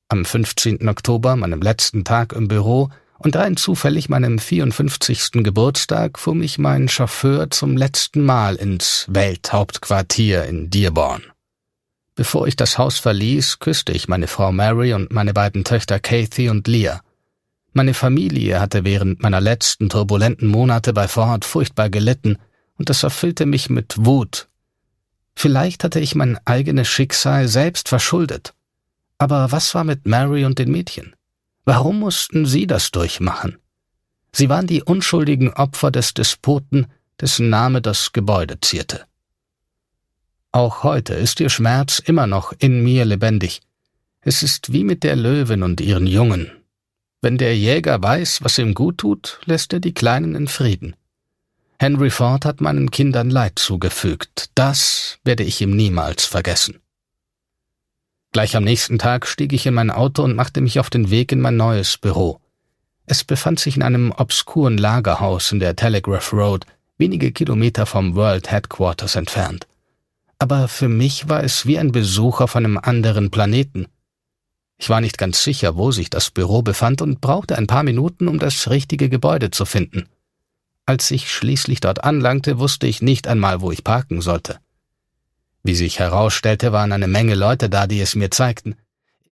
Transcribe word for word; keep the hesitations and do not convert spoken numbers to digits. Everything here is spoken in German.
am fünfzehnten Oktober, meinem letzten Tag im Büro, und rein zufällig meinem vierundfünfzigsten Geburtstag fuhr mich mein Chauffeur zum letzten Mal ins Welthauptquartier in Dearborn. Bevor ich das Haus verließ, küsste ich meine Frau Mary und meine beiden Töchter Kathy und Leah. Meine Familie hatte während meiner letzten turbulenten Monate bei Ford furchtbar gelitten, und das erfüllte mich mit Wut. Vielleicht hatte ich mein eigenes Schicksal selbst verschuldet. Aber was war mit Mary und den Mädchen? Warum mussten sie das durchmachen? Sie waren die unschuldigen Opfer des Despoten, dessen Name das Gebäude zierte. Auch heute ist ihr Schmerz immer noch in mir lebendig. Es ist wie mit der Löwin und ihren Jungen. Wenn der Jäger weiß, was ihm gut tut, lässt er die Kleinen in Frieden. Henry Ford hat meinen Kindern Leid zugefügt. Das werde ich ihm niemals vergessen. Gleich am nächsten Tag stieg ich in mein Auto und machte mich auf den Weg in mein neues Büro. Es befand sich in einem obskuren Lagerhaus in der Telegraph Road, wenige Kilometer vom World Headquarters entfernt. Aber für mich war es wie ein Besuch auf einem anderen Planeten. Ich war nicht ganz sicher, wo sich das Büro befand und brauchte ein paar Minuten, um das richtige Gebäude zu finden. Als ich schließlich dort anlangte, wusste ich nicht einmal, wo ich parken sollte. Wie sich herausstellte, waren eine Menge Leute da, die es mir zeigten.